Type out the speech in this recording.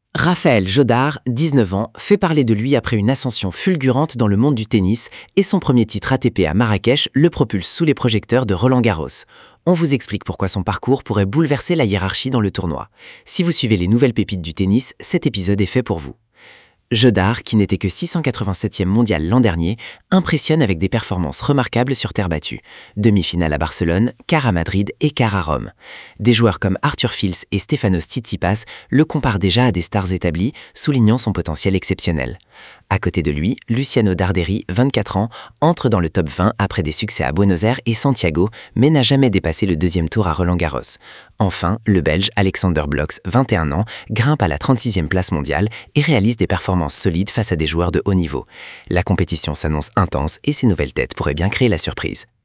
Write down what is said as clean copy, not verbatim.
Raphaël Jodard, 19 ans, fait parler de lui après une ascension fulgurante dans le monde du tennis et son premier titre ATP à Marrakech le propulse sous les projecteurs de Roland-Garros. On vous explique pourquoi son parcours pourrait bouleverser la hiérarchie dans le tournoi. Si vous suivez les nouvelles pépites du tennis, cet épisode est fait pour vous. Jodard, qui n'était que 687e mondial l'an dernier, impressionne avec des performances remarquables sur terre battue. Demi-finale à Barcelone, quart à Madrid et quart à Rome. Des joueurs comme Arthur Fils et Stefanos Tsitsipas le comparent déjà à des stars établies, soulignant son potentiel exceptionnel. À côté de lui, Luciano Darderi, 24 ans, entre dans le top 20 après des succès à Buenos Aires et Santiago, mais n'a jamais dépassé le deuxième tour à Roland-Garros. Enfin, le Belge Alexander Blocks, 21 ans, grimpe à la 36e place mondiale et réalise des performances solides face à des joueurs de haut niveau. La compétition s'annonce intense et ces nouvelles têtes pourraient bien créer la surprise.